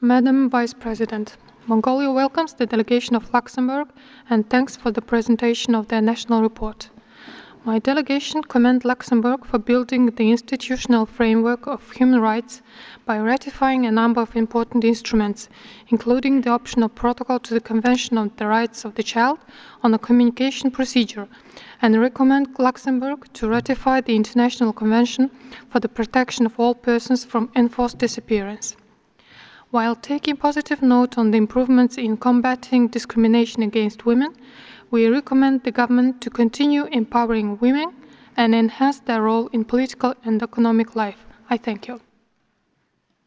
Madam Vice President, Mongolia welcomes the delegation of Luxembourg and thanks for the presentation of their national report. My delegation commends Luxembourg for building the institutional framework of human rights by ratifying a number of important instruments, including the optional protocol to the Convention on the Rights of the Child on a communication procedure, and recommend Luxembourg to ratify the International Convention for the Protection of All Persons from Enforced Disappearance. While taking positive note on the improvements in combating discrimination against women, we recommend the government to continue empowering women and enhance their role in political and economic life. I thank you.